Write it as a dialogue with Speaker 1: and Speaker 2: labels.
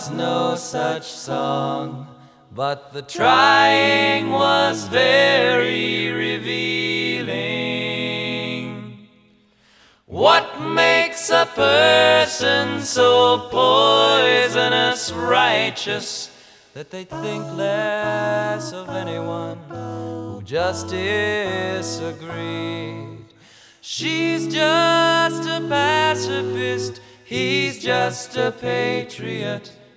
Speaker 1: was no such song, but the trying was very revealing. What makes a person so poisonous righteous that they think less of anyone who just disagreed? She's just a pacifist, he's just a patriot.